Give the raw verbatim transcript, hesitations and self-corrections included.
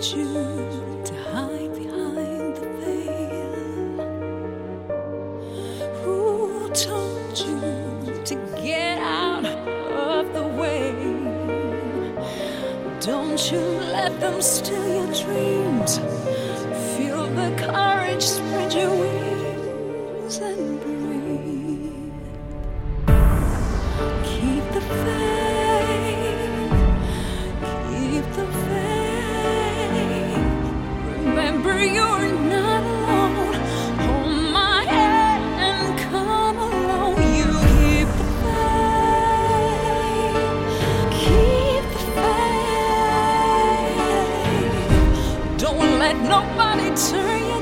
you to hide behind the veil? Who told you to get out of the way? Don't you let them steal your dreams. Feel the courage, spread your wings and breathe. Keep the faith, keep the faith. Remember you're not alone. Hold my hand and come along. You keep the faith, keep the faith. Don't let nobody turn you